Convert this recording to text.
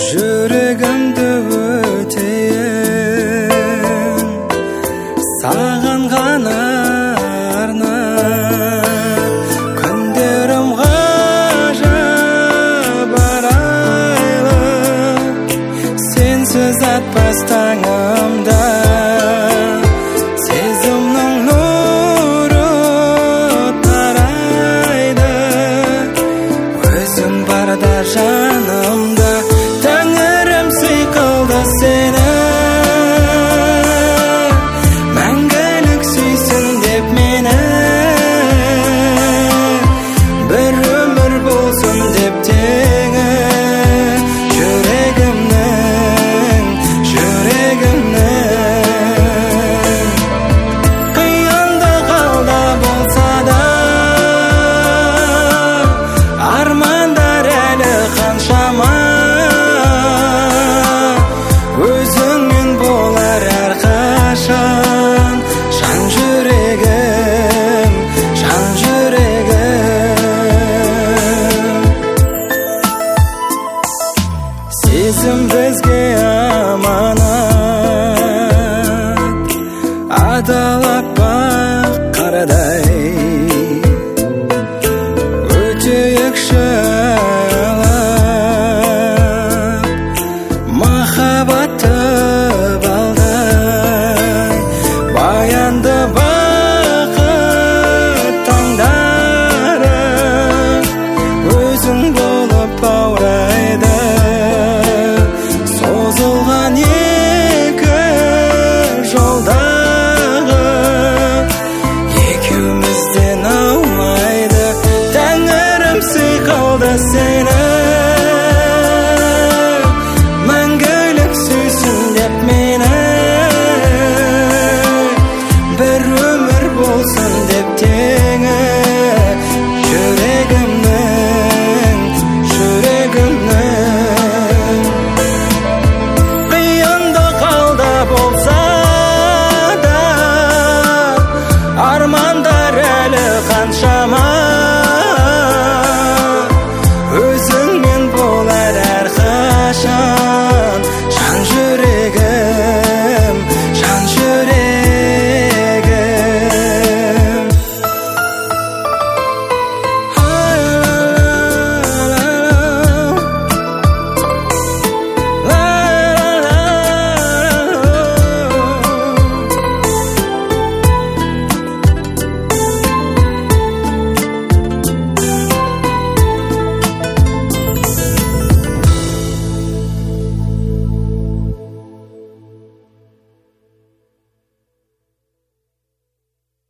жүрегімді өтейін саған ғана арнап. Күндерім ғажап арайлы, сенсіз атпас таңымда. Сезімнің нұры тарайды, өзің барда жанымда. Тәңірім сыйқылды сені, мәңгілік сүйсін деп мені. Бір өмір болсын деп теңі, жүрегімнің қиянда қалда болса да, армандар әлі қаншама. Өзіңмен болар әрқашан, жан жүрегім, жан жүрегім. Сезім бізге